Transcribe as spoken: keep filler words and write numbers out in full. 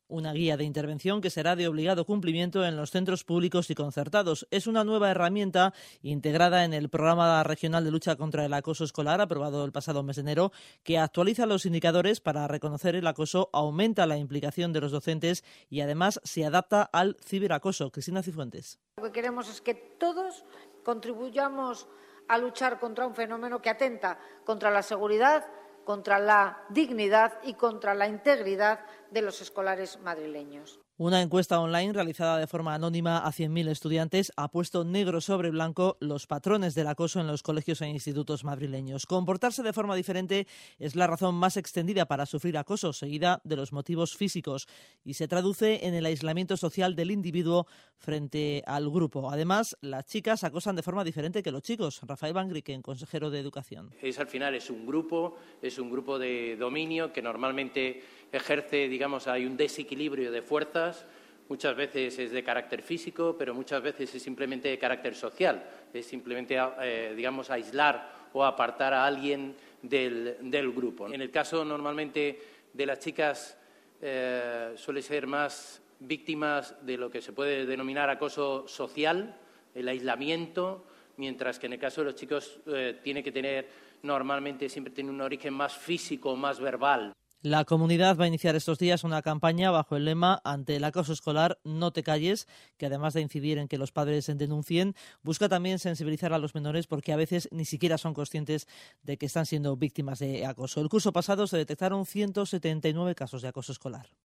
Una guía de intervención que será de obligado cumplimiento en los centros públicos y concertados. Es una nueva herramienta integrada en el Programa Regional de Lucha contra el Acoso Escolar, aprobado el pasado mes de enero, que actualiza los indicadores para reconocer el acoso, aumenta la implicación de los docentes y además se adapta al ciberacoso. Cristina Cifuentes. Lo que queremos es que todos contribuyamos a luchar contra un fenómeno que atenta contra la seguridad, contra la dignidad y contra la integridad de los escolares madrileños. Una encuesta online realizada de forma anónima a cien mil estudiantes ha puesto negro sobre blanco los patrones del acoso en los colegios e institutos madrileños. Comportarse de forma diferente es la razón más extendida para sufrir acoso, seguida de los motivos físicos, y se traduce en el aislamiento social del individuo frente al grupo. Además, las chicas acosan de forma diferente que los chicos. Rafael Van Grieken, consejero de Educación. Es al final es un grupo, es un grupo de dominio que normalmente ejerce, digamos, hay un desequilibrio de fuerzas, muchas veces es de carácter físico, pero muchas veces es simplemente de carácter social, es simplemente, eh, digamos, aislar o apartar a alguien del, del grupo. En el caso, normalmente, de las chicas, eh, suele ser más víctimas de lo que se puede denominar acoso social, el aislamiento, mientras que en el caso de los chicos eh, tiene que tener, normalmente siempre tiene un origen más físico, más verbal. La comunidad va a iniciar estos días una campaña bajo el lema ante el acoso escolar, no te calles, que además de incidir en que los padres denuncien, busca también sensibilizar a los menores porque a veces ni siquiera son conscientes de que están siendo víctimas de acoso. El curso pasado se detectaron ciento setenta y nueve casos de acoso escolar.